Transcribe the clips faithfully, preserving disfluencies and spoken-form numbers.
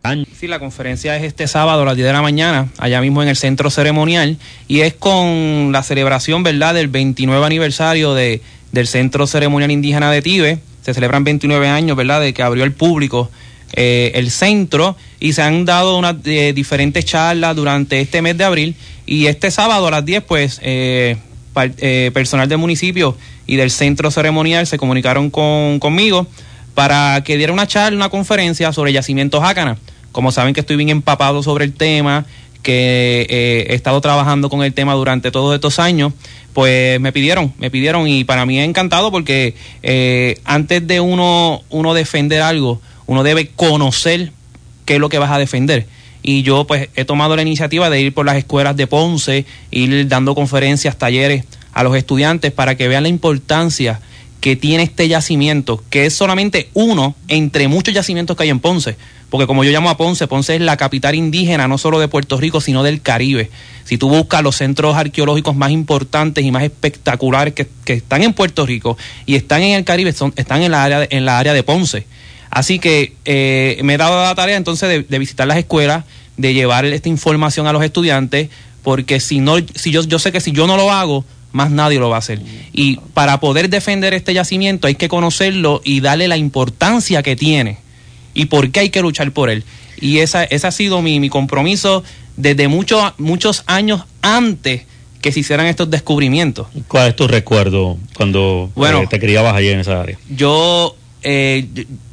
Sí, la conferencia es este sábado a las diez de la mañana, allá mismo en el centro ceremonial, y es con la celebración, ¿verdad?, del veintinueve aniversario de, del Centro Ceremonial Indígena de Tibes. Se celebran veintinueve años, ¿verdad?, de que abrió el público eh, el centro, y se han dado unas eh, diferentes charlas durante este mes de abril, y este sábado a las diez, pues, eh, par, eh, personal del municipio y del centro ceremonial se comunicaron con, conmigo para que diera una charla, una conferencia sobre yacimientos Jácana. Como saben que estoy bien empapado sobre el tema, que eh, he estado trabajando con el tema durante todos estos años, pues me pidieron, me pidieron y para mí es encantado porque eh, antes de uno, uno defender algo, uno debe conocer qué es lo que vas a defender. Y yo pues he tomado la iniciativa de ir por las escuelas de Ponce, ir dando conferencias, talleres a los estudiantes para que vean la importancia que tiene este yacimiento, que es solamente uno entre muchos yacimientos que hay en Ponce. Porque como yo llamo a Ponce, Ponce es la capital indígena no solo de Puerto Rico, sino del Caribe. Si tú buscas los centros arqueológicos más importantes y más espectaculares que, que están en Puerto Rico y están en el Caribe, son, están en la área de, en la área de Ponce. Así que eh, me he dado la tarea entonces de, de visitar las escuelas, de llevar esta información a los estudiantes, porque si no, si yo, yo sé que si yo no lo hago, más nadie lo va a hacer. Y para poder defender este yacimiento hay que conocerlo y darle la importancia que tiene y por qué hay que luchar por él. Y esa, ese ha sido mi, mi compromiso desde muchos muchos años antes que se hicieran estos descubrimientos. ¿Cuál es tu recuerdo cuando bueno, eh, te criabas allí en esa área? Yo, eh,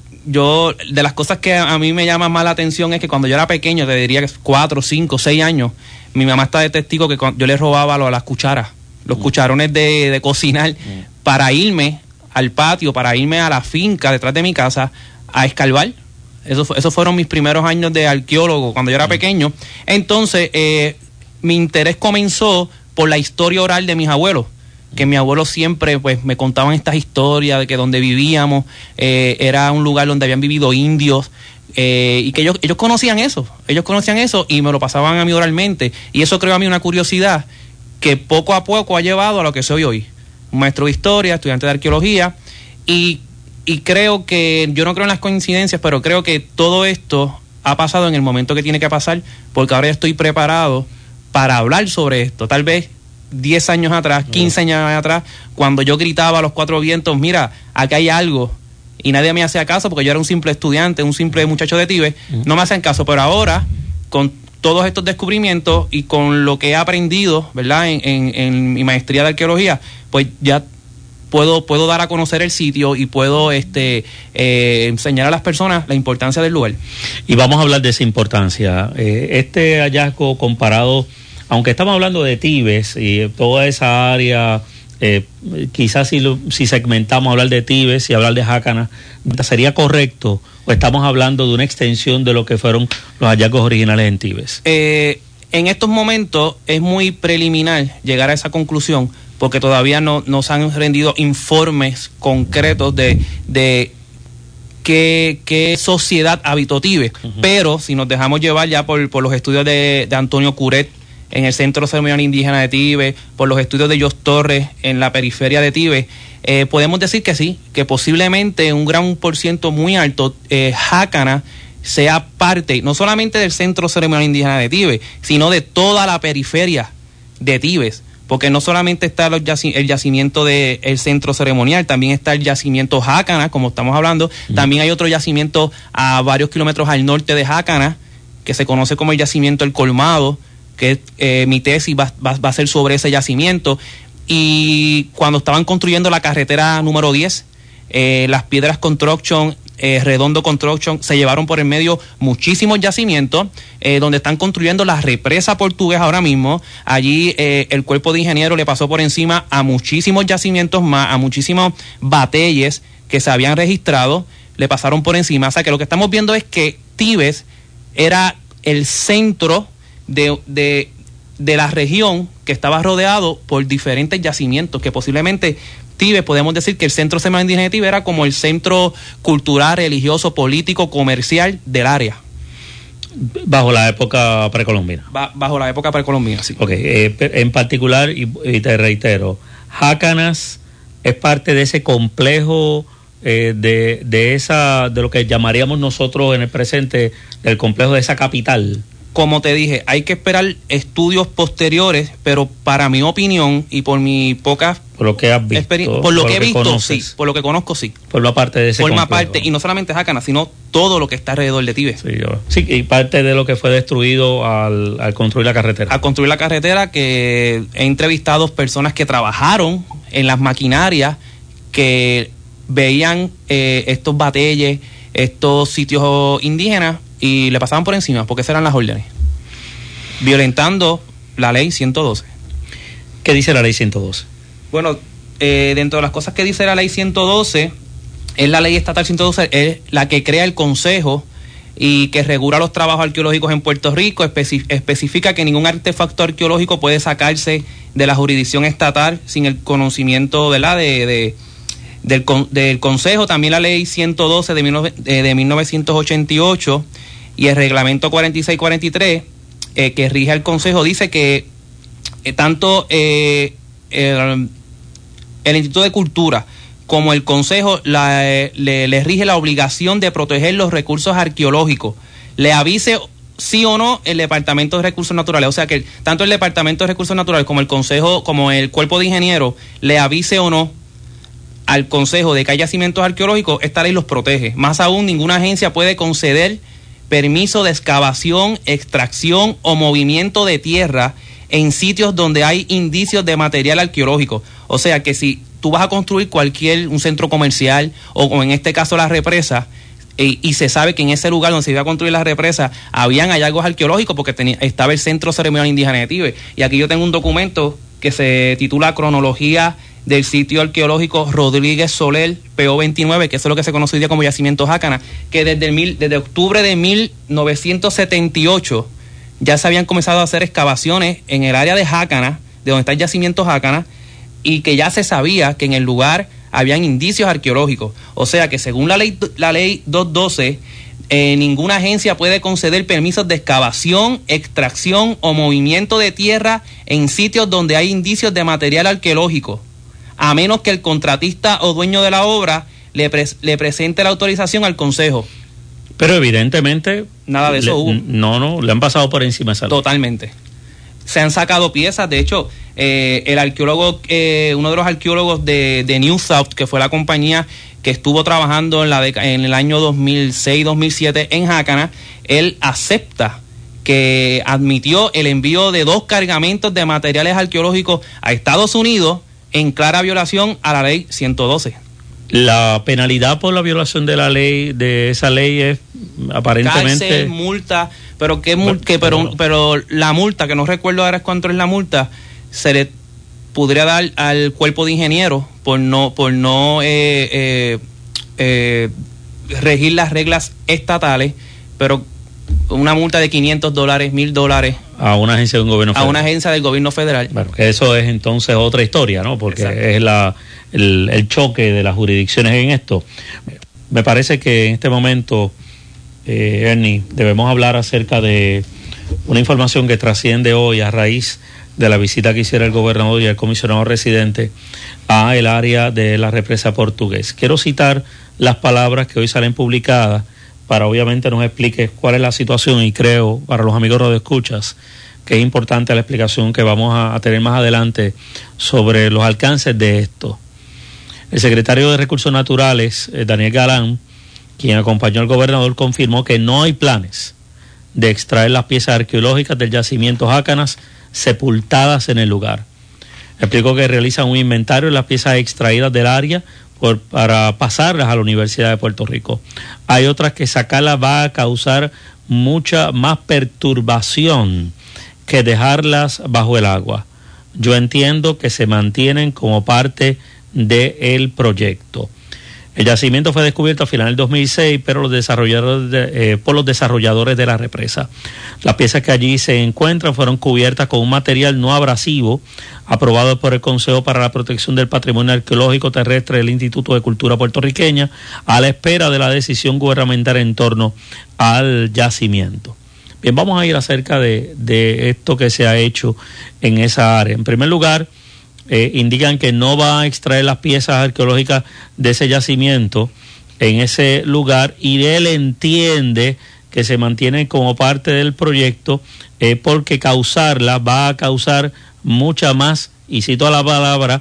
yo, de las cosas que a mí me llama más la atención es que cuando yo era pequeño, te diría que cuatro, cinco, seis años, mi mamá está de testigo que yo le robaba lo, las cucharas, los mm. cucharones de, de cocinar, mm. para irme al patio, para irme a la finca detrás de mi casa a escarbar. Eso fue, esos fueron mis primeros años de arqueólogo cuando yo era pequeño. Entonces, eh, mi interés comenzó por la historia oral de mis abuelos, que mis abuelos siempre pues me contaban estas historias de que donde vivíamos eh, era un lugar donde habían vivido indios, eh, y que ellos, ellos conocían eso, ellos conocían eso y me lo pasaban a mí oralmente, y eso creó a mí una curiosidad que poco a poco ha llevado a lo que soy hoy, un maestro de historia, estudiante de arqueología, y Y creo que, yo no creo en las coincidencias, pero creo que todo esto ha pasado en el momento que tiene que pasar, porque ahora ya estoy preparado para hablar sobre esto. Tal vez diez años atrás, quince años atrás, cuando yo gritaba a los cuatro vientos, mira, aquí hay algo, y nadie me hacía caso porque yo era un simple estudiante, un simple muchacho de Tibes, no me hacen caso, pero ahora, con todos estos descubrimientos y con lo que he aprendido, ¿verdad?, en, en, en mi maestría de arqueología, pues ya Puedo, puedo dar a conocer el sitio y puedo este eh, enseñar a las personas la importancia del lugar. Y vamos a hablar de esa importancia. Eh, este hallazgo comparado, aunque estamos hablando de Tibes y toda esa área, eh, quizás si, lo, si segmentamos hablar de Tibes y hablar de Jácana, ¿sería correcto o estamos hablando de una extensión de lo que fueron los hallazgos originales en Tibes? Eh, en estos momentos es muy preliminar llegar a esa conclusión, porque todavía no nos han rendido informes concretos de, de qué, qué sociedad habitó Tibes. Uh-huh. Pero si nos dejamos llevar ya por, por los estudios de, de Antonio Curet en el Centro Ceremonial Indígena de Tibes, por los estudios de Jos Torres en la periferia de Tibes, eh, podemos decir que sí, que posiblemente un gran por ciento muy alto, eh, Jácana sea parte no solamente del Centro Ceremonial Indígena de Tibes, sino de toda la periferia de Tibes. Porque no solamente está el yacimiento del centro ceremonial, también está el yacimiento Jácana, como estamos hablando. Mm. También hay otro yacimiento a varios kilómetros al norte de Jácana, que se conoce como el yacimiento El Colmado, que eh, mi tesis va, va, va a ser sobre ese yacimiento. Y cuando estaban construyendo la carretera número diez, eh, las Piedras Construction, eh, Redondo Construction, se llevaron por el medio muchísimos yacimientos, eh, donde están construyendo la represa portuguesa ahora mismo. Allí eh, el cuerpo de ingenieros le pasó por encima a muchísimos yacimientos más, a muchísimos bateyes que se habían registrado, le pasaron por encima. O sea que lo que estamos viendo es que Tibes era el centro de, de, de la región que estaba rodeado por diferentes yacimientos, que posiblemente Tibes, podemos decir que el Centro Ceremonial Indígena de Tibes era como el centro cultural, religioso, político, comercial del área. Bajo la época precolombina. Ba- bajo la época precolombina, sí. Ok, eh, en particular, y, y te reitero, Jácanas es parte de ese complejo eh, de, de esa, de lo que llamaríamos nosotros en el presente el complejo de esa capital? Como te dije, hay que esperar estudios posteriores, pero para mi opinión y por mi poca por lo que has visto, por lo por que lo he visto, conoces. sí, por lo que conozco, sí. Forma parte de ese Forma complejo. parte, y no solamente Jácana, sino todo lo que está alrededor de Tibes. Sí, yo, sí, y parte de lo que fue destruido al, al construir la carretera. Al construir la carretera, que he entrevistado personas que trabajaron en las maquinarias, que veían eh, estos batalles, estos sitios indígenas, y le pasaban por encima, porque esas eran las órdenes, violentando la ley ciento doce. ¿Qué dice la ley ciento doce? Bueno, eh, dentro de las cosas que dice la ley ciento doce, es la ley estatal ciento doce, es la que crea el Consejo y que regula los trabajos arqueológicos en Puerto Rico, especi- especifica que ningún artefacto arqueológico puede sacarse de la jurisdicción estatal sin el conocimiento, ¿verdad?, de... de Del, del Consejo. También la ley ciento doce de, de mil novecientos ochenta y ocho y el reglamento cuarenta y seis cuarenta y tres eh, que rige al Consejo dice que eh, tanto eh, el, el Instituto de Cultura como el Consejo la, eh, le, le rige la obligación de proteger los recursos arqueológicos. Le avise sí o no el Departamento de Recursos Naturales, o sea que el, tanto el Departamento de Recursos Naturales como el Consejo, como el Cuerpo de Ingenieros, le avise o no al Consejo de que hay yacimientos arqueológicos, esta ley los protege. Más aún, ninguna agencia puede conceder permiso de excavación, extracción o movimiento de tierra en sitios donde hay indicios de material arqueológico. O sea que si tú vas a construir cualquier, un centro comercial o, o en este caso la represa, y, y se sabe que en ese lugar donde se iba a construir la represa habían hallazgos arqueológicos porque tenía, estaba el Centro Ceremonial Indígena de Tibes. Y aquí yo tengo un documento que se titula Cronología del sitio arqueológico Rodríguez Soler, P O veintinueve, que eso es lo que se conoce hoy día como Yacimiento Jácana, que desde, el mil, desde octubre de mil novecientos setenta y ocho ya se habían comenzado a hacer excavaciones en el área de Jácana, de donde está el Yacimiento Jácana, y que ya se sabía que en el lugar habían indicios arqueológicos. O sea que según la ley, la ley doscientos doce, eh, ninguna agencia puede conceder permisos de excavación, extracción o movimiento de tierra en sitios donde hay indicios de material arqueológico, a menos que el contratista o dueño de la obra le, pre le presente la autorización al Consejo. Pero evidentemente... Nada de eso le, hubo. No, no, le han pasado por encima esa ley. Totalmente. Se han sacado piezas, de hecho, eh, el arqueólogo, eh, uno de los arqueólogos de, de New South, que fue la compañía que estuvo trabajando en, la en el año dos mil seis dos mil siete en Jácana, él acepta que admitió el envío de dos cargamentos de materiales arqueológicos a Estados Unidos en clara violación a la ley ciento doce. La penalidad por la violación de la ley, de esa ley, es aparentemente... Cárcel, multa, pero que, bueno, que pero, pero la multa, que no recuerdo ahora cuánto es la multa, se le podría dar al cuerpo de ingenieros por no por no eh, eh, eh, regir las reglas estatales, pero una multa de quinientos dólares, mil dólares a una agencia de un gobierno federal. A una agencia del gobierno federal. Bueno, que eso es entonces otra historia, ¿no? Porque exacto, es la el, el choque de las jurisdicciones en esto. Me parece que en este momento, eh, Ernie, debemos hablar acerca de una información que trasciende hoy a raíz de la visita que hiciera el gobernador y el comisionado residente a el área de la represa Portugués. Quiero citar las palabras que hoy salen publicadas para obviamente nos explique cuál es la situación, y creo para los amigos radioescuchas que es importante la explicación que vamos a, a tener más adelante sobre los alcances de esto. El secretario de Recursos Naturales, eh, Daniel Galán, quien acompañó al gobernador, confirmó que no hay planes de extraer las piezas arqueológicas del yacimiento Jácanas sepultadas en el lugar. Explicó que realizan un inventario de las piezas extraídas del área por, para pasarlas a la Universidad de Puerto Rico. Hay otras que sacarlas va a causar mucha más perturbación que dejarlas bajo el agua. Yo entiendo que se mantienen como parte del proyecto. El yacimiento fue descubierto a finales del dos mil seis, pero los desarrolladores de, eh, por los desarrolladores de la represa. Las piezas que allí se encuentran fueron cubiertas con un material no abrasivo aprobado por el Consejo para la Protección del Patrimonio Arqueológico Terrestre del Instituto de Cultura Puertorriqueña, a la espera de la decisión gubernamental en torno al yacimiento. Bien, vamos a ir acerca de, de esto que se ha hecho en esa área. En primer lugar, eh, indican que no va a extraer las piezas arqueológicas de ese yacimiento en ese lugar, y él entiende que se mantiene como parte del proyecto eh, porque causarla va a causar mucha más, y cito la palabra,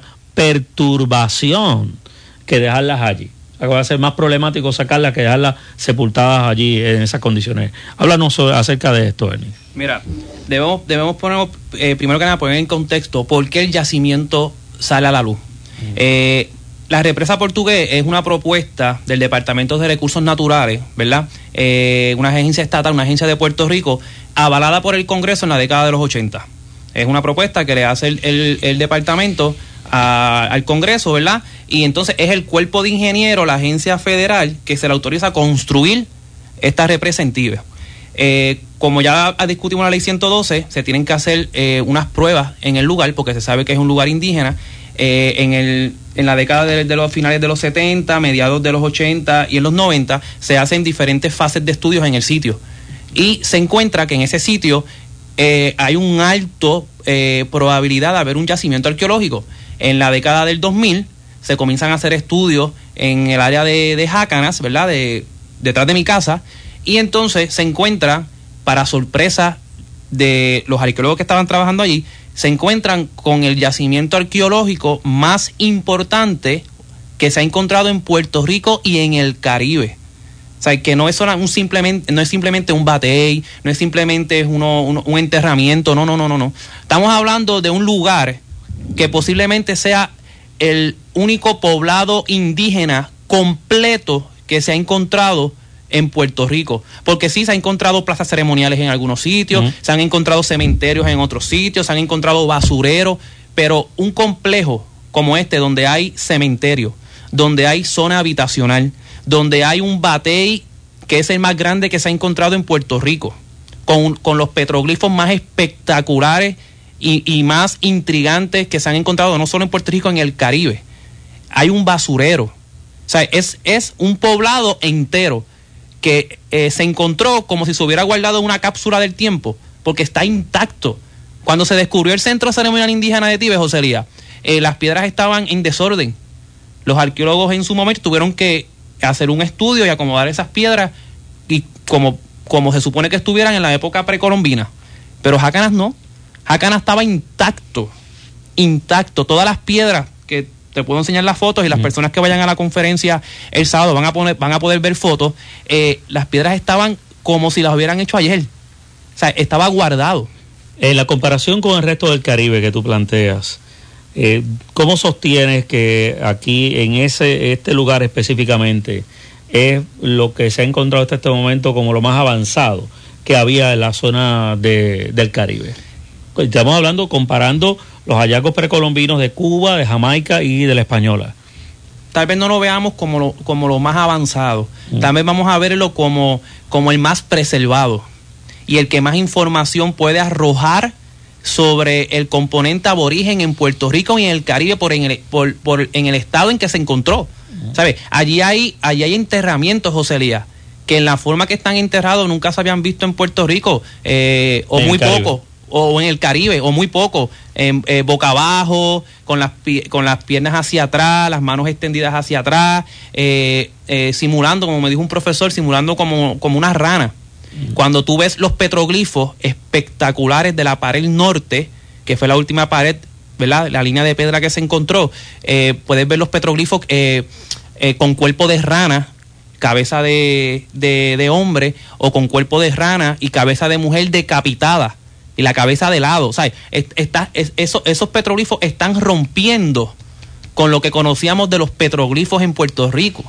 perturbación que dejarlas allí. O sea, va a ser más problemático sacarlas que dejarlas sepultadas allí en esas condiciones. Háblanos sobre, acerca de esto, Ernie. Mira, debemos, debemos poner, eh, primero que nada, poner en contexto por qué el yacimiento sale a la luz. Uh-huh. Eh, La represa Portugués es una propuesta del Departamento de Recursos Naturales, ¿verdad? Eh, una agencia estatal, una agencia de Puerto Rico, avalada por el Congreso en la década de los ochenta. Es una propuesta que le hace el, el, el departamento a, al Congreso, ¿verdad? Y entonces es el cuerpo de ingenieros, la agencia federal, que se le autoriza a construir esta represa en Tibes. Eh, como ya discutimos la ley ciento doce, se tienen que hacer eh, unas pruebas en el lugar, porque se sabe que es un lugar indígena. Eh, en el en la década de, de los finales de los setenta, mediados de los ochenta y en los noventa se hacen diferentes fases de estudios en el sitio, y se encuentra que en ese sitio eh, hay un alto eh, probabilidad de haber un yacimiento arqueológico. En la década del dos mil se comienzan a hacer estudios en el área de, de Jácanas, ¿verdad? De, detrás de mi casa, y entonces se encuentra, para sorpresa de los arqueólogos que estaban trabajando allí, se encuentran con el yacimiento arqueológico más importante que se ha encontrado en Puerto Rico y en el Caribe. O sea, que no es solo un simplemente, no es simplemente un batey, no es simplemente uno, uno, un enterramiento, no, no, no, no, no. Estamos hablando de un lugar que posiblemente sea el único poblado indígena completo que se ha encontrado en Puerto Rico, porque sí se han encontrado plazas ceremoniales en algunos sitios, uh-huh. se han encontrado cementerios en otros sitios, se han encontrado basureros, pero un complejo como este, donde hay cementerio, donde hay zona habitacional, donde hay un batey que es el más grande que se ha encontrado en Puerto Rico, con, con los petroglifos más espectaculares y, y más intrigantes que se han encontrado no solo en Puerto Rico, en el Caribe. Hay un basurero, o sea, es, es un poblado entero que eh, se encontró como si se hubiera guardado una cápsula del tiempo, porque está intacto. Cuando se descubrió el Centro Ceremonial Indígena de Tibes, José Elías, eh, las piedras estaban en desorden. Los arqueólogos en su momento tuvieron que hacer un estudio y acomodar esas piedras y como, como se supone que estuvieran en la época precolombina. Pero Jácanas no. Jácanas estaba intacto, intacto. Todas las piedras que te puedo enseñar las fotos, y las uh-huh. personas que vayan a la conferencia el sábado van a poner, van a poder ver fotos. Eh, las piedras estaban como si las hubieran hecho ayer. O sea, estaba guardado. En la comparación con el resto del Caribe que tú planteas, eh, ¿cómo sostienes que aquí, en ese este lugar específicamente, es lo que se ha encontrado hasta este momento como lo más avanzado que había en la zona de, del Caribe? Estamos hablando, comparando los hallazgos precolombinos de Cuba, de Jamaica y de la Española. Tal vez no lo veamos como lo, como lo más avanzado, mm. tal vez vamos a verlo como, como el más preservado y el que más información puede arrojar sobre el componente aborigen en Puerto Rico y en el Caribe por en el, por, por, en el estado en que se encontró. Mm. ¿Sabe? Allí hay, allí hay enterramientos, José Elías, que en la forma que están enterrados nunca se habían visto en Puerto Rico, eh, o muy poco. O en el Caribe, o muy poco, eh, eh, boca abajo, con las, con las piernas hacia atrás, las manos extendidas hacia atrás, eh, eh, simulando, como me dijo un profesor, simulando como, como una rana. Mm. Cuando tú ves los petroglifos espectaculares de la pared norte, que fue la última pared, ¿verdad? La línea de piedra que se encontró, eh, puedes ver los petroglifos eh, eh, con cuerpo de rana, cabeza de, de, de hombre, o con cuerpo de rana y cabeza de mujer decapitada. Y la cabeza de lado, o sea, está, es, eso, esos petroglifos están rompiendo con lo que conocíamos de los petroglifos en Puerto Rico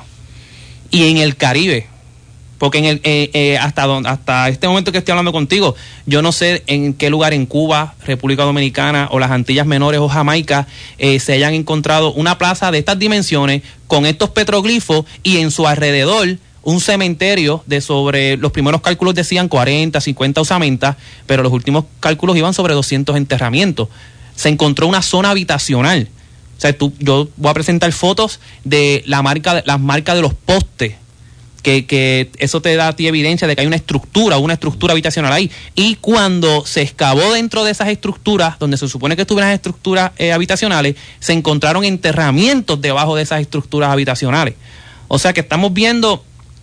y en el Caribe, porque en el, eh, eh, hasta, don, hasta este momento que estoy hablando contigo, yo no sé en qué lugar en Cuba, República Dominicana o las Antillas Menores o Jamaica eh, se hayan encontrado una plaza de estas dimensiones con estos petroglifos y en su alrededor un cementerio de sobre, los primeros cálculos decían cuarenta, cincuenta osamentas, pero los últimos cálculos iban sobre doscientos enterramientos. Se encontró una zona habitacional. O sea, tú, yo voy a presentar fotos de la marca, las marcas de los postes que, que eso te da a ti evidencia de que hay una estructura, una estructura habitacional ahí. Y cuando se excavó dentro de esas estructuras, donde se supone que estuvieran las estructuras eh, habitacionales, se encontraron enterramientos debajo de esas estructuras habitacionales. O sea que estamos viendo,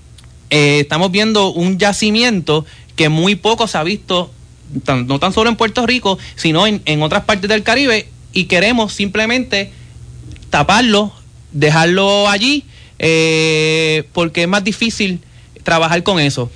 eh, estamos viendo un yacimiento que muy poco se ha visto, tan, no tan solo en Puerto Rico, sino en, en otras partes del Caribe, y queremos simplemente taparlo, dejarlo allí, eh, porque es más difícil trabajar con eso.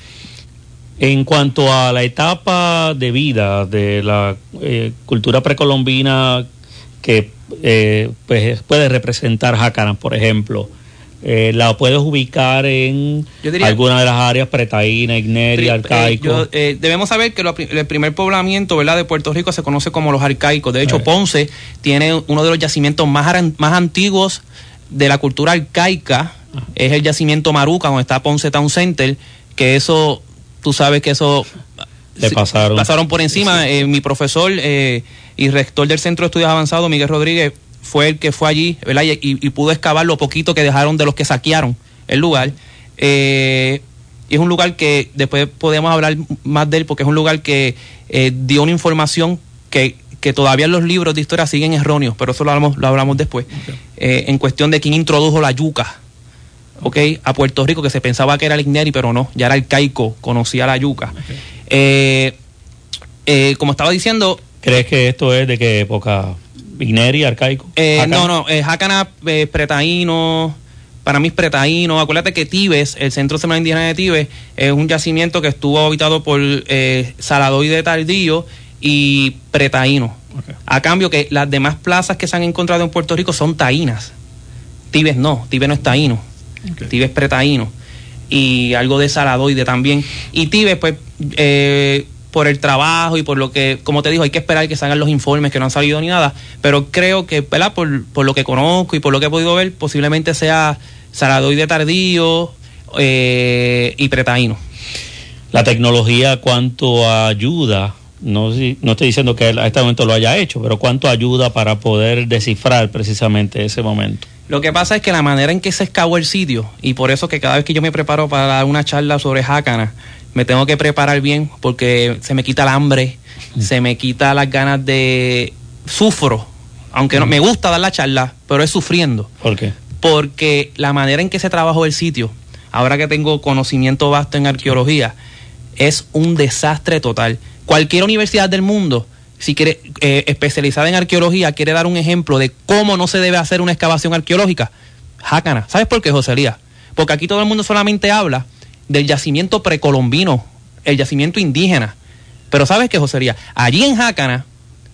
En cuanto a la etapa de vida de la eh, cultura precolombina que eh, pues puede representar Jácana, por ejemplo, eh, ¿la puedes ubicar en diría, alguna de las áreas pretaína, igneria, pri, arcaico? Eh, yo, eh, debemos saber que lo, el primer poblamiento, ¿verdad?, de Puerto Rico se conoce como los arcaicos. De hecho, Ponce tiene uno de los yacimientos más, más antiguos de la cultura arcaica. Ajá. Es el yacimiento Maruca, donde está Ponce Town Center, que eso, tú sabes que eso le pasaron, pasaron por encima. Sí. Eh, mi profesor eh, y rector del Centro de Estudios Avanzados, Miguel Rodríguez, fue el que fue allí, ¿verdad? Y, y, y pudo excavar lo poquito que dejaron de los que saquearon el lugar. Eh, y es un lugar que después podemos hablar más de él, porque es un lugar que eh, dio una información que que todavía los libros de historia siguen erróneos, pero eso lo hablamos, lo hablamos después, okay. eh, en cuestión de quién introdujo la yuca, okay, a Puerto Rico, que se pensaba que era el igneri, pero no, ya era arcaico, conocía la yuca. Okay. Eh, eh, como estaba diciendo... ¿Crees que esto es de qué época? ¿Igneri, arcaico? Eh, no, no, eh, Jácana, eh, pretaíno, para mí es pretaíno. Acuérdate que Tibes, el Centro Ceremonial Indígena de Tibes, es un yacimiento que estuvo habitado por eh, Saladoide tardío y pretaíno. Okay. A cambio que las demás plazas que se han encontrado en Puerto Rico son taínas. Tibes no, Tibes no es taíno. Okay. Tibes es pretaíno. Y algo de Saladoide también. Y Tibes, pues, eh, por el trabajo y por lo que, como te digo, hay que esperar que salgan los informes que no han salido ni nada. Pero creo que, ¿verdad?, por, por lo que conozco y por lo que he podido ver, posiblemente sea Saladoide tardío eh, y pretaíno. La tecnología, ¿cuánto ayuda? No, no estoy diciendo que a este momento lo haya hecho, pero ¿cuánto ayuda para poder descifrar precisamente ese momento? Lo que pasa es que la manera en que se excavó el sitio, y por eso que cada vez que yo me preparo para dar una charla sobre Jácana, me tengo que preparar bien, porque se me quita el hambre, mm. se me quita las ganas de... Sufro, aunque mm. no me gusta dar la charla, pero es sufriendo. ¿Por qué? Porque la manera en que se trabajó el sitio, ahora que tengo conocimiento vasto en arqueología, es un desastre total. Cualquier universidad del mundo, si quiere eh, especializada en arqueología, quiere dar un ejemplo de cómo no se debe hacer una excavación arqueológica. Jácana. ¿Sabes por qué, José Elías? Porque aquí todo el mundo solamente habla del yacimiento precolombino, el yacimiento indígena. Pero ¿sabes qué, José Elías? Allí en Jácana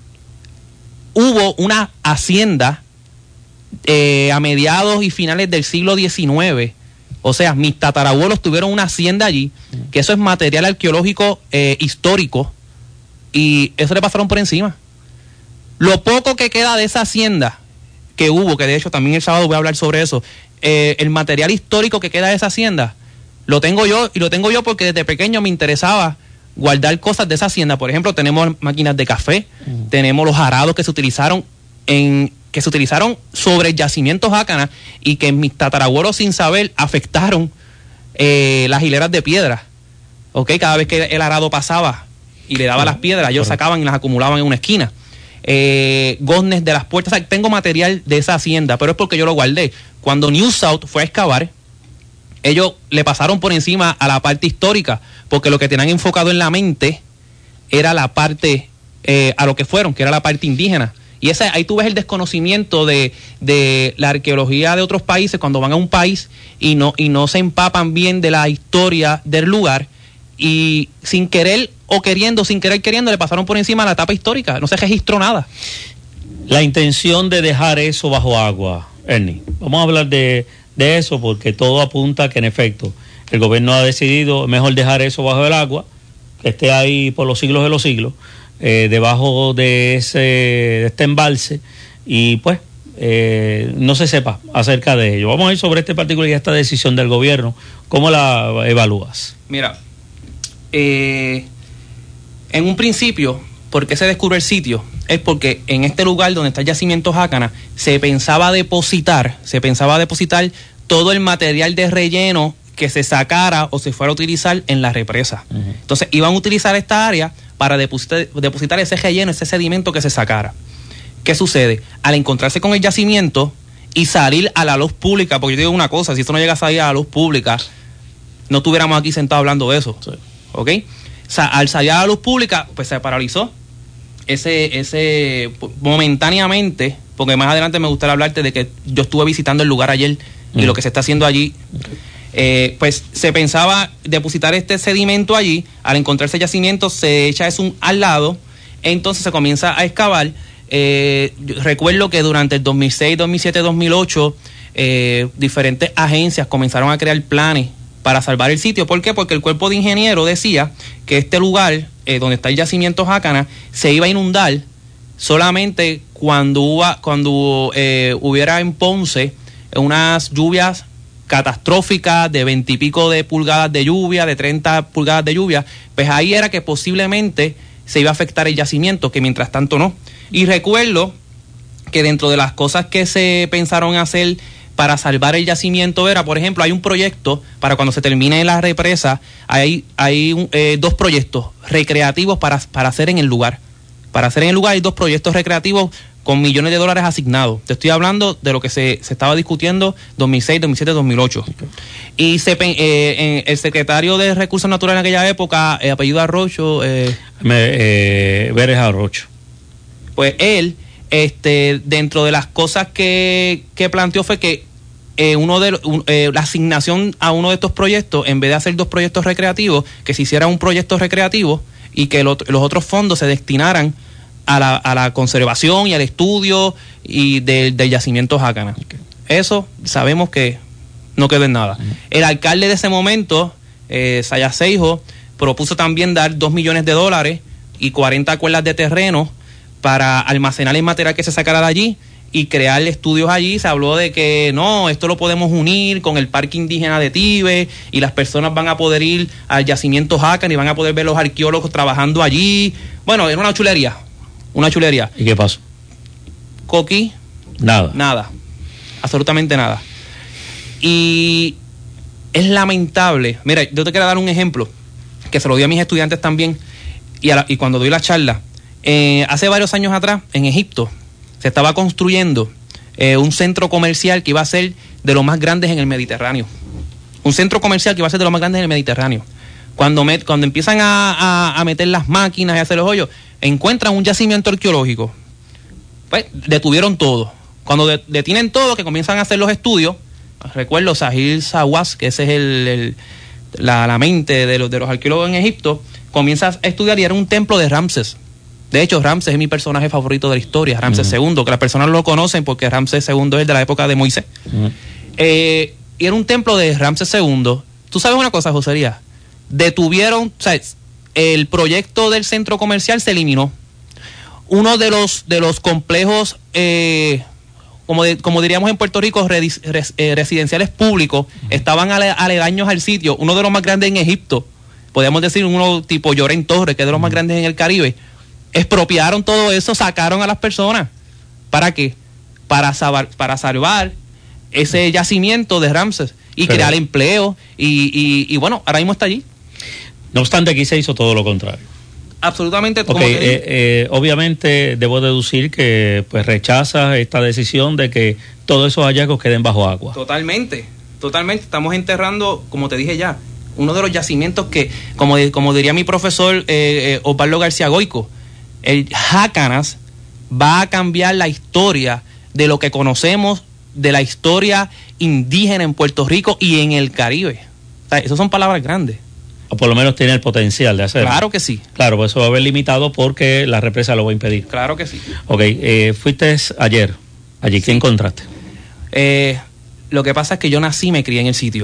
hubo una hacienda eh, a mediados y finales del siglo diecinueve. O sea, mis tatarabuelos tuvieron una hacienda allí, que eso es material arqueológico eh, histórico, y eso le pasaron por encima. Lo poco que queda de esa hacienda que hubo, que de hecho también el sábado voy a hablar sobre eso, eh, el material histórico que queda de esa hacienda, lo tengo yo, y lo tengo yo porque desde pequeño me interesaba guardar cosas de esa hacienda. Por ejemplo, tenemos máquinas de café, uh-huh. tenemos los arados que se utilizaron en... que se utilizaron sobre yacimientos Jácana y que mis tatarabuelos sin saber afectaron eh, las hileras de piedra. ¿Ok? Cada vez que el arado pasaba y le daba oh, las piedras, ellos correcto. sacaban y las acumulaban en una esquina. Eh, goznes de las puertas. O sea, tengo material de esa hacienda, pero es porque yo lo guardé. Cuando New South fue a excavar, ellos le pasaron por encima a la parte histórica, porque lo que tenían enfocado en la mente era la parte, eh, a lo que fueron, que era la parte indígena. Y esa, ahí tú ves el desconocimiento de, de la arqueología de otros países cuando van a un país y no, y no se empapan bien de la historia del lugar, y sin querer o queriendo, sin querer queriendo, le pasaron por encima la etapa histórica. No se registró nada. La intención de dejar eso bajo agua, Ernie. Vamos a hablar de, de eso, porque todo apunta a que en efecto el gobierno ha decidido mejor dejar eso bajo el agua, que esté ahí por los siglos de los siglos. Eh, debajo de ese de este embalse, y pues eh, no se sepa acerca de ello. Vamos a ir sobre este particular y esta decisión del gobierno. ¿Cómo la evalúas? Mira, eh, en un principio, ¿por qué se descubre el sitio? Es porque en este lugar donde está el yacimiento Jácana se pensaba depositar, se pensaba depositar todo el material de relleno que se sacara o se fuera a utilizar en la represa. Uh-huh. Entonces iban a utilizar esta área para depositar, depositar ese relleno, ese sedimento que se sacara. ¿Qué sucede? Al encontrarse con el yacimiento y salir a la luz pública, porque yo digo una cosa, si esto no llega a salir a la luz pública, no estuviéramos aquí sentados hablando de eso. Sí. ¿Ok? O sea, al salir a la luz pública, pues se paralizó ese, ese momentáneamente, porque más adelante me gustaría hablarte de que yo estuve visitando el lugar ayer y mm. lo que se está haciendo allí. Okay. Eh, pues se pensaba depositar este sedimento allí. Al encontrarse yacimiento se echa eso un, al lado, entonces se comienza a excavar. Eh, recuerdo que durante el dos mil seis, dos mil siete, dos mil ocho eh, diferentes agencias comenzaron a crear planes para salvar el sitio. ¿Por qué? Porque el cuerpo de ingenieros decía que este lugar eh, donde está el yacimiento Jácana se iba a inundar solamente cuando, hubo, cuando eh, hubiera en Ponce unas lluvias catastrófica de veintipico de pulgadas de lluvia, de treinta pulgadas de lluvia, pues ahí era que posiblemente se iba a afectar el yacimiento, que mientras tanto no. Y recuerdo que dentro de las cosas que se pensaron hacer para salvar el yacimiento era, por ejemplo, hay un proyecto para cuando se termine la represa, hay, hay eh, dos proyectos recreativos para, para hacer en el lugar. Para hacer en el lugar hay dos proyectos recreativos con millones de dólares asignados. Te estoy hablando de lo que se, se estaba discutiendo dos mil seis, dos mil siete, dos mil ocho. Okay. Y se, eh, el secretario de Recursos Naturales en aquella época, eh, apellido Arrocho... Eh, Me, eh, Vélez Arrocho. Pues él, este, dentro de las cosas que, que planteó fue que eh, uno de un, eh, la asignación a uno de estos proyectos, en vez de hacer dos proyectos recreativos, que se hiciera un proyecto recreativo y que lo, los otros fondos se destinaran a la, a la conservación y al estudio y del, del yacimiento Jácana. Okay. Eso sabemos que no quedó en nada. Uh-huh. El alcalde de ese momento, eh, Sayas Seijo, propuso también dar dos millones de dólares y cuarenta cuerdas de terreno para almacenar el material que se sacara de allí y crear estudios allí. Se habló de que no, esto lo podemos unir con el parque indígena de Tibe y las personas van a poder ir al yacimiento Jácana y van a poder ver los arqueólogos trabajando allí. Bueno, era una chulería. Una chulería. ¿Y qué pasó? Coqui. Nada. Nada. Absolutamente nada. Y es lamentable. Mira, yo te quiero dar un ejemplo que se lo di a mis estudiantes también y, a la, y cuando doy la charla. Eh, hace varios años atrás, en Egipto, se estaba construyendo eh, un centro comercial que iba a ser de los más grandes en el Mediterráneo. Un centro comercial que iba a ser de los más grandes en el Mediterráneo. Cuando, me, cuando empiezan a, a, a meter las máquinas y a hacer los hoyos, encuentran un yacimiento arqueológico. Pues detuvieron todo. Cuando de, detienen todo, que comienzan a hacer los estudios, recuerdo Sahil Sawas, que ese es el, el, la, la mente de los, de los arqueólogos en Egipto, comienza a estudiar y era un templo de Ramses. De hecho, Ramses es mi personaje favorito de la historia, Ramses uh-huh. segundo, que las personas lo conocen porque Ramses segundo es de la época de Moisés. Uh-huh. Eh, y era un templo de Ramses segundo. ¿Tú sabes una cosa, Josería? Detuvieron, o sea, el proyecto del centro comercial se eliminó. Uno de los de los complejos, eh, como, de, como diríamos en Puerto Rico, res, res, eh, residenciales públicos, uh-huh. estaban ale, aledaños al sitio. Uno de los más grandes en Egipto, podríamos decir uno tipo Llorén Torres, que es de los uh-huh. más grandes en el Caribe. Expropiaron todo eso, sacaron a las personas. ¿Para qué? Para salvar, para salvar ese yacimiento de Ramses y Pero, crear empleo. Y, y, y bueno, ahora mismo está allí. No obstante, aquí se hizo todo lo contrario. Absolutamente todo. Okay, eh, eh, obviamente debo deducir que pues rechaza esta decisión de que todos esos hallazgos queden bajo agua. Totalmente, totalmente. Estamos enterrando, como te dije ya, uno de los yacimientos que, como, como diría mi profesor eh, eh, Osvaldo García Goico, el Jácanas va a cambiar la historia de lo que conocemos de la historia indígena en Puerto Rico y en el Caribe. O sea, esas son palabras grandes. O por lo menos tiene el potencial de hacerlo. Claro que sí. Claro, pues eso va a haber limitado porque la represa lo va a impedir. Claro que sí. Ok, eh, fuiste ayer. Allí, ¿qué sí. encontraste? Eh, lo que pasa es que yo nací y me crié en el sitio.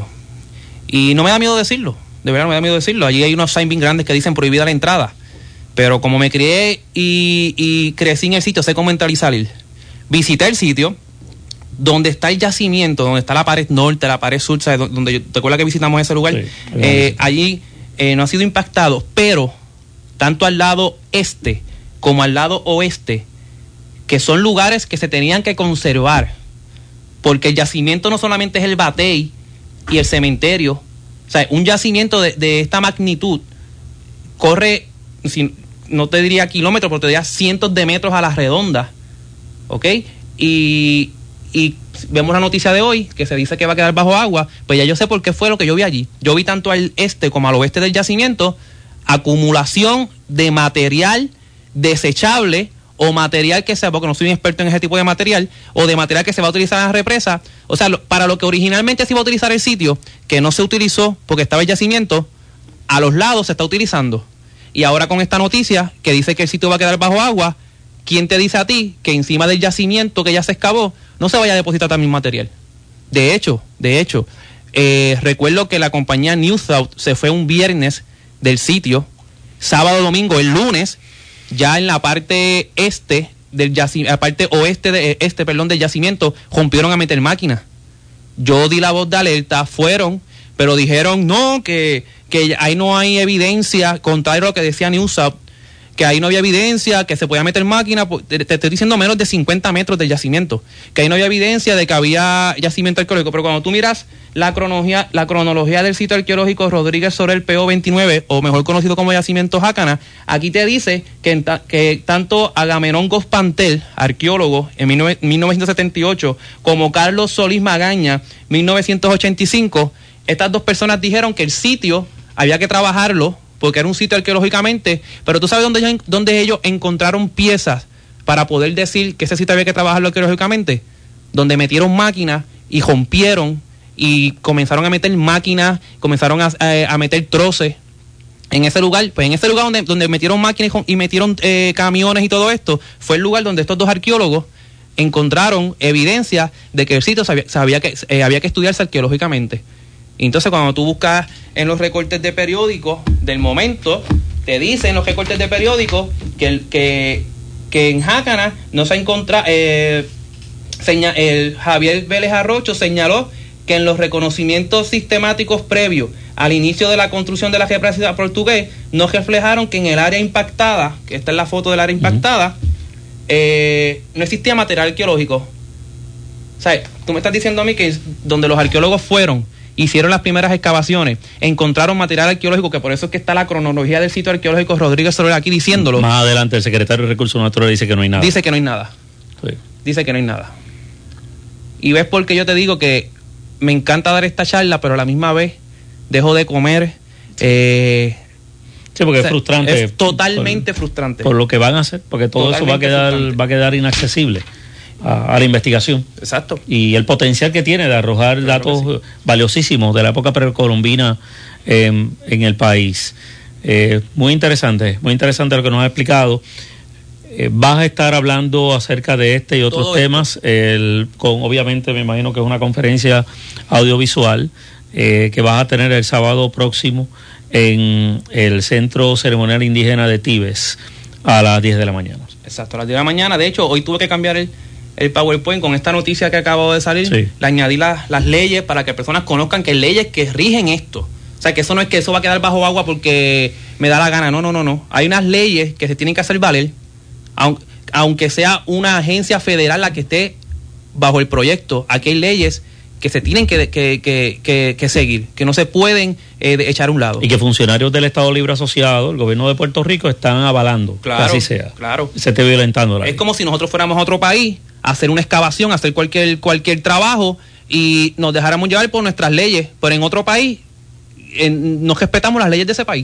Y no me da miedo decirlo. De verdad no me da miedo decirlo. Allí hay unos signs bien grandes que dicen prohibida la entrada. Pero como me crié y, y crecí en el sitio, sé cómo entrar y salir. Visité el sitio, donde está el yacimiento, donde está la pared norte, la pared sur, ¿sabes? Donde yo, ¿te acuerdas que visitamos ese lugar? Sí, eh, allí eh, no ha sido impactado, pero tanto al lado este como al lado oeste, que son lugares que se tenían que conservar, porque el yacimiento no solamente es el batey y el cementerio, O sea, un yacimiento de, de esta magnitud corre, si, no te diría kilómetros, pero te diría cientos de metros a la redonda, ¿ok? Y, y vemos la noticia de hoy, que se dice que va a quedar bajo agua, pues ya yo sé por qué fue lo que yo vi allí. Yo vi tanto al este como al oeste del yacimiento acumulación de material desechable o material que sea, porque no soy un experto en ese tipo de material, o de material que se va a utilizar en la represa. O sea, lo, para lo que originalmente se iba a utilizar el sitio, que no se utilizó porque estaba el yacimiento, a los lados se está utilizando. Y ahora con esta noticia que dice que el sitio va a quedar bajo agua, ¿quién te dice a ti que encima del yacimiento que ya se excavó no se vaya a depositar también material? De hecho, de hecho, eh, recuerdo que la compañía New South se fue un viernes del sitio, sábado, domingo, el lunes, ya en la parte este del yacimiento, la parte oeste de este, perdón, del yacimiento, rompieron a meter máquinas. Yo di la voz de alerta, fueron, pero dijeron no, que, que ahí no hay evidencia, contrario a lo que decía New South, que ahí no había evidencia, que se podía meter máquina, te, te estoy diciendo menos de cincuenta metros del yacimiento, que ahí no había evidencia de que había yacimiento arqueológico, pero cuando tú miras la cronología, la cronología del sitio arqueológico Rodríguez Sorel P O veintinueve, o mejor conocido como yacimiento Jácana, aquí te dice que, en ta, que tanto Agamenón Gospantel, arqueólogo, en mil novecientos setenta y ocho, como Carlos Solís Magaña, mil novecientos ochenta y cinco, estas dos personas dijeron que el sitio había que trabajarlo, porque era un sitio arqueológicamente, pero tú sabes dónde, dónde ellos encontraron piezas para poder decir que ese sitio había que trabajarlo arqueológicamente, donde metieron máquinas y rompieron y comenzaron a meter máquinas, comenzaron a, a, a meter troces en ese lugar. Pues en ese lugar donde, donde metieron máquinas y metieron eh, camiones y todo esto, fue el lugar donde estos dos arqueólogos encontraron evidencia de que el sitio sabía, sabía que, eh, había que estudiarse arqueológicamente. Entonces, cuando tú buscas en los recortes de periódicos del momento, te dicen los recortes de periódicos que, el, que, que en Jácana no se ha encontrado, eh, seña, el Javier Vélez Arrocho señaló que en los reconocimientos sistemáticos previos al inicio de la construcción de la represa Portugués, no reflejaron que en el área impactada, que esta es la foto del área impactada, uh-huh. eh, no existía material arqueológico. O sea, tú me estás diciendo a mí que donde los arqueólogos fueron, hicieron las primeras excavaciones, encontraron material arqueológico, que por eso es que está la cronología del sitio arqueológico Rodríguez Soler aquí diciéndolo. Más adelante el secretario de Recursos Naturales dice que no hay nada. Dice que no hay nada. Sí. Dice que no hay nada. Y ves por qué yo te digo que me encanta dar esta charla, pero a la misma vez dejo de comer. Eh, sí, porque o sea, es frustrante. Es totalmente por, frustrante. Por lo que van a hacer, porque todo totalmente eso va a quedar, frustrante. va a quedar inaccesible a, a la investigación. Exacto. Y el potencial que tiene de arrojar claro datos sí. valiosísimos de la época precolombina eh, en el país. Eh, muy interesante, muy interesante lo que nos ha explicado. Eh, vas a estar hablando acerca de este y otros Todo temas, el, con obviamente me imagino que es una conferencia audiovisual eh, que vas a tener el sábado próximo en el Centro Ceremonial Indígena de Tibes a las diez de la mañana. Exacto, a las diez de la mañana. De hecho, hoy tuve que cambiar el, el PowerPoint con esta noticia que acabo de salir. Sí. Le añadí la, las leyes para que personas conozcan que hay leyes que rigen esto. O sea, que eso no es que eso va a quedar bajo agua porque me da la gana. No, no, no, no. Hay unas leyes que se tienen que hacer valer, aunque, aunque sea una agencia federal la que esté bajo el proyecto. Aquí hay leyes que se tienen que, que, que, que, que seguir, que no se pueden eh, echar a un lado. Y que funcionarios del Estado Libre Asociado, el gobierno de Puerto Rico, están avalando claro, que así sea. Claro. Se esté violentando la ley. Es como si nosotros fuéramos a otro país a hacer una excavación, a hacer cualquier, cualquier trabajo y nos dejáramos llevar por nuestras leyes, pero en otro país en, nos respetamos las leyes de ese país.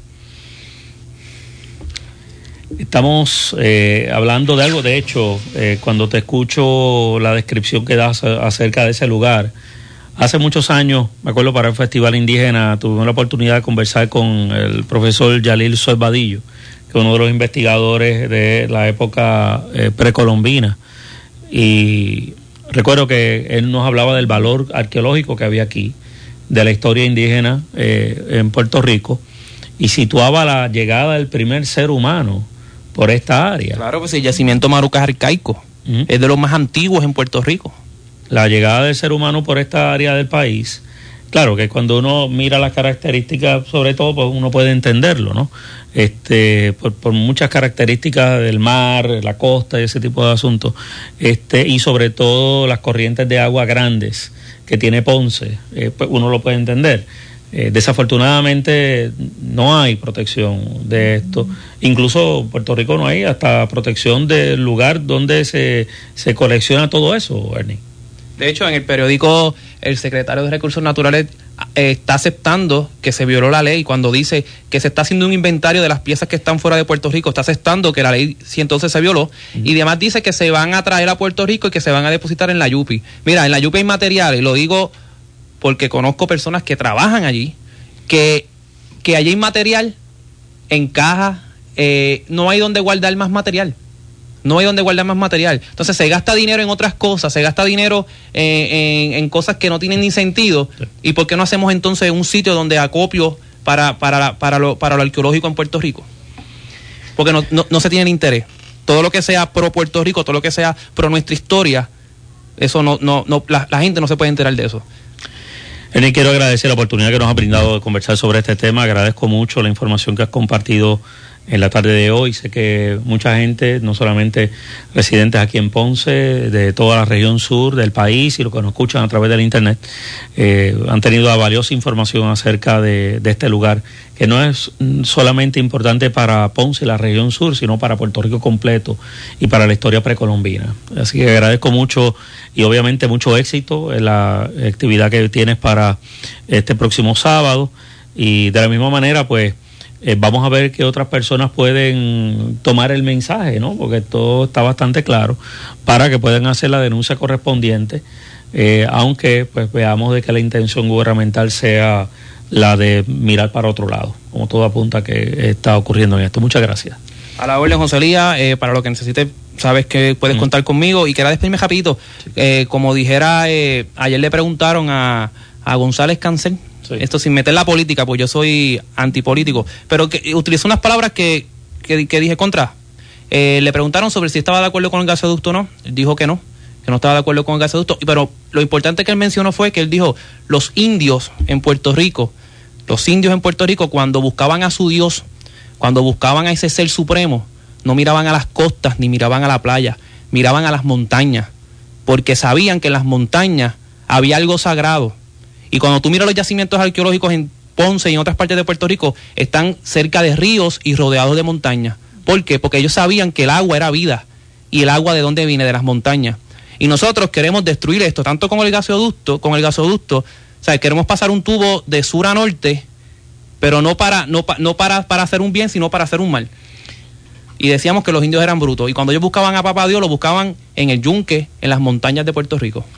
Estamos eh, hablando de algo, de hecho, eh, cuando te escucho la descripción que das acerca de ese lugar, hace muchos años, me acuerdo para el Festival Indígena, tuvimos la oportunidad de conversar con el profesor Yalil Sorbadillo, que es uno de los investigadores de la época eh, precolombina, y recuerdo que él nos hablaba del valor arqueológico que había aquí, de la historia indígena eh, en Puerto Rico, y situaba la llegada del primer ser humano por esta área. Claro, pues el yacimiento Maruca es arcaico, uh-huh. es de los más antiguos en Puerto Rico. La llegada del ser humano por esta área del país, claro que cuando uno mira las características, sobre todo, pues uno puede entenderlo, ¿no? Este, por, por muchas características del mar, la costa y ese tipo de asuntos, este, y sobre todo las corrientes de agua grandes que tiene Ponce, eh, pues uno lo puede entender. Eh, desafortunadamente no hay protección de esto. Incluso en Puerto Rico no hay hasta protección del lugar donde se, se colecciona todo eso, Ernie. De hecho, en el periódico el secretario de Recursos Naturales eh, está aceptando que se violó la ley cuando dice que se está haciendo un inventario de las piezas que están fuera de Puerto Rico. Está aceptando que la ley sí entonces se violó. Uh-huh. Y además dice que se van a traer a Puerto Rico y que se van a depositar en la Yupi. Mira, en la Yupi hay materiales, lo digo porque conozco personas que trabajan allí, que, que allí hay material en cajas, eh, no hay donde guardar más material. No hay donde guardar más material. Entonces se gasta dinero en otras cosas, se gasta dinero en, en, en cosas que no tienen ni sentido. Sí. ¿Y por qué no hacemos entonces un sitio donde acopio para, para, para, lo, para lo arqueológico en Puerto Rico? Porque no, no, no se tiene interés. Todo lo que sea pro Puerto Rico, todo lo que sea pro nuestra historia, eso no, no, no la, la gente no se puede enterar de eso. Ernie, quiero agradecer la oportunidad que nos ha brindado de conversar sobre este tema. Agradezco mucho la información que has compartido en la tarde de hoy. Sé que mucha gente, no solamente residentes aquí en Ponce, de toda la región sur del país y los que nos escuchan a través del internet, eh, han tenido valiosa información acerca de, de este lugar, que no es solamente importante para Ponce y la región sur, sino para Puerto Rico completo y para la historia precolombina. Así que agradezco mucho y obviamente mucho éxito en la actividad que tienes para este próximo sábado. Y de la misma manera, pues, Eh, vamos a ver qué otras personas pueden tomar el mensaje, ¿no? Porque todo está bastante claro, para que puedan hacer la denuncia correspondiente, eh, aunque pues veamos de que la intención gubernamental sea la de mirar para otro lado, como todo apunta que está ocurriendo en esto. Muchas gracias. A la orden, José Lía, eh, para lo que necesites, sabes que puedes mm. contar conmigo. Y quería despedirme rapidito, sí. eh, como dijera, eh, ayer le preguntaron a, a González Cancel, sí. Esto sin meter la política, pues yo soy antipolítico, pero que utilizó unas palabras que, que, que dije contra. Eh, le preguntaron sobre si estaba de acuerdo con el gasoducto o no. Él dijo que no, que no estaba de acuerdo con el gasoducto. Pero lo importante que él mencionó fue que él dijo, los indios en Puerto Rico, los indios en Puerto Rico, cuando buscaban a su Dios, cuando buscaban a ese ser supremo, no miraban a las costas ni miraban a la playa, miraban a las montañas, porque sabían que en las montañas había algo sagrado. Y cuando tú miras los yacimientos arqueológicos en Ponce y en otras partes de Puerto Rico, están cerca de ríos y rodeados de montañas. ¿Por qué? Porque ellos sabían que el agua era vida. ¿Y el agua de dónde viene? De las montañas. Y nosotros queremos destruir esto, tanto con el gasoducto, con el gasoducto, o sea, queremos pasar un tubo de sur a norte, pero no para, no, no para, para hacer un bien, sino para hacer un mal. Y decíamos que los indios eran brutos. Y cuando ellos buscaban a Papá Dios, lo buscaban en el yunque, en las montañas de Puerto Rico.